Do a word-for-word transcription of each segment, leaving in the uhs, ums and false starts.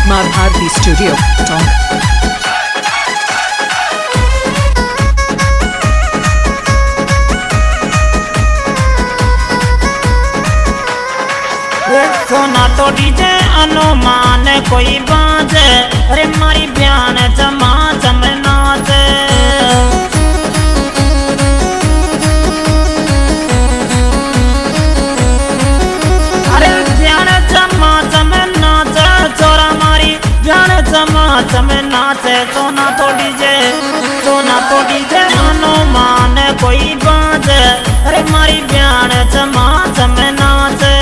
माँ भारती स्टूडियो टोंक। सोना तो डीजे अनुमान कोई बाजे, अरे मारी बयान जमा जम नाचे। अरे बयान जमा जम नाचे, चोरा मारी बयान जमा जम नाचे। सोना तो डीजे सोना तो डीजे अनुमान कोई बाजे, अरे मारी बयान जमा जम नाचे।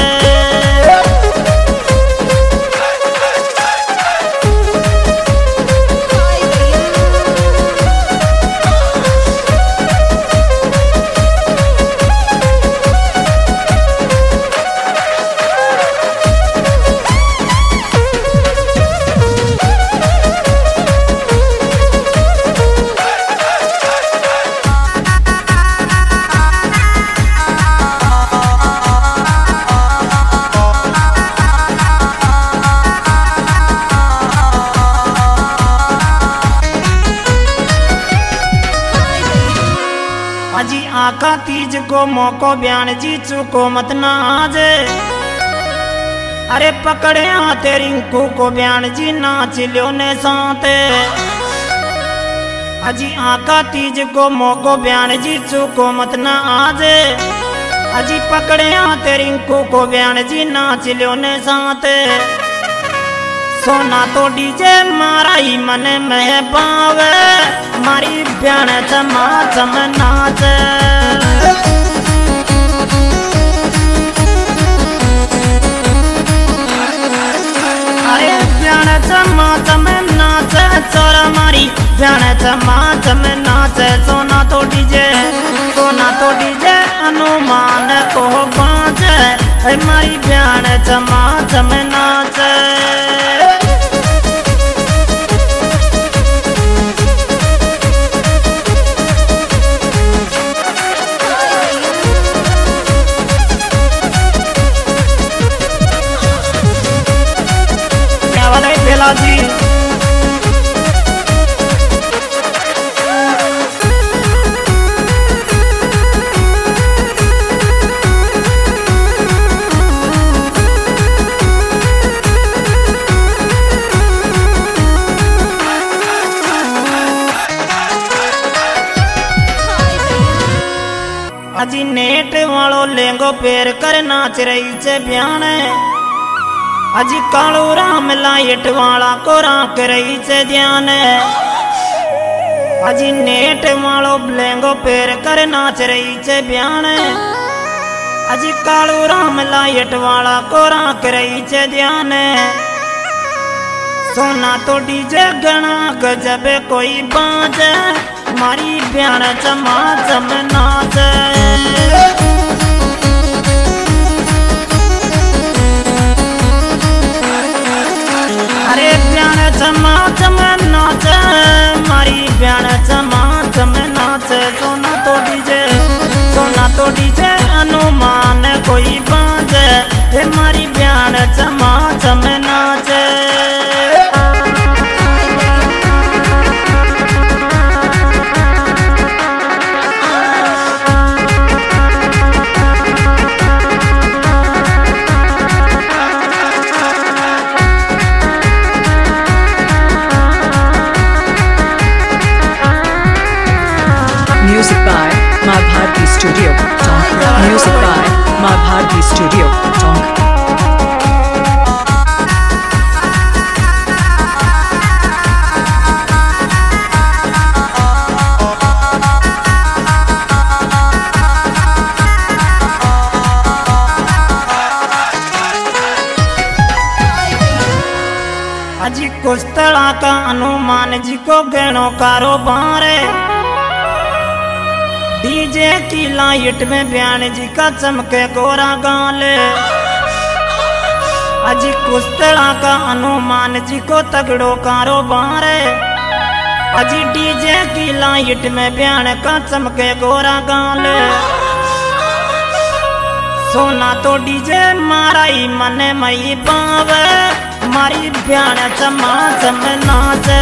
अजी आका तीज को मौको बयान जी चुको मत ना आज, अरे पकड़े हाथे रिंकू को बयान जी नाच लियो ने साथे। अजी आका तीज को मौको बयान जी चुको मत ना आज, अजी पकड़े हाथे रिंकू को बयान जी नाच लियो ने साथे। सोना तो डीजे मारा ही मन में पावे, मारी बयान चमा चम नाच। अरे बयान चमा चम नाच, चोरा मारी बयान चमा चम नाच। सोना तो डीजे सोना तो डीजे अनुमान को बाँच, मारी बयान चमा चम नाच। जी अजी नेट वालो लेंगो पैर कर नाच रही चे बयान, अजी कालू राम लाइट वाला को राख रही से ध्यान। अजी नेट वालो लेंगो पैर कर नाच रही से बयान, अजी कालू राम लाइट वाला को राख रही से ध्यान। सोना तो डीजे गणा गजब कोई बाज, मारी बयान चमा चम नाच। अरे बयान चमा चम नाच, मारी बयान चमा चम नाच। सोना तो डीजे सोना तो डीजे अनुमान कोई बाज, मारी बयान चमा चम नाच। Music by Maa Bharti studio Tonk. Music by Maa Bharti studio Tonk. अजी कुस्तड़ा का अनुमान जी को गहनो कारोबार, डीजे की लाइट में बयान जी का चमके गोरा गाल। अजी कुस्तड़ा का अनुमान जी को तगड़ो कारोबार, अजी डीजे की लाइट में बयान का चमके गोरा गाल। सोना तो डीजे मारा ही मन मई पावे, मारी ब्याण चमा चम नाचे।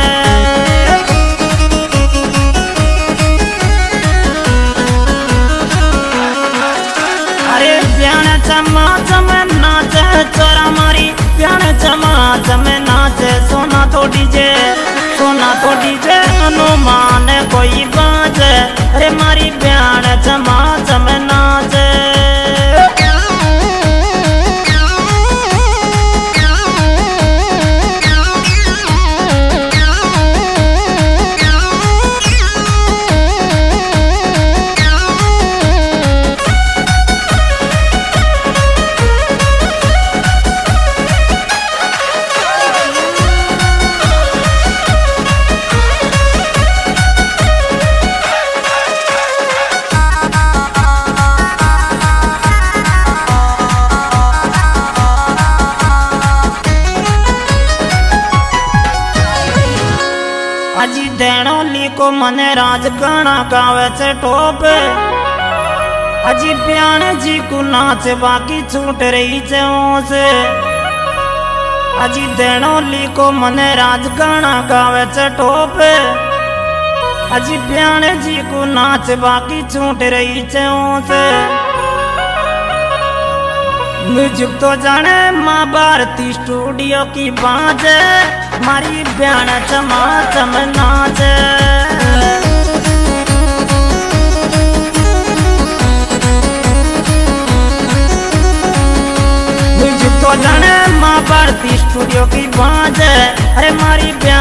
अरे ब्याण चमा चम नाचे चोरा मारी ब्याण चमा चम नाचे। सोना तो डीजे सोना तो डीजे हनुमान कोई बाजे। अरे मारी ब्याण चमा चम नाचे। अजी देणोली को मने राज गाना गावे से टोप। अजी ब्याण जी को नाच बाकी छूट रही से ओस। अजी देणोली को मने राज गाना गावे से टोप। अजी ब्याण जी को नाच बाकी छूट रही से ओस। म्यूजिक तो जाने माँ भारती स्टूडियो की बाजे। मारी ब्याण चमा चम नाचे। म्यूजिक तो जाने माँ भारती स्टूडियो की बाजे। अरे मारी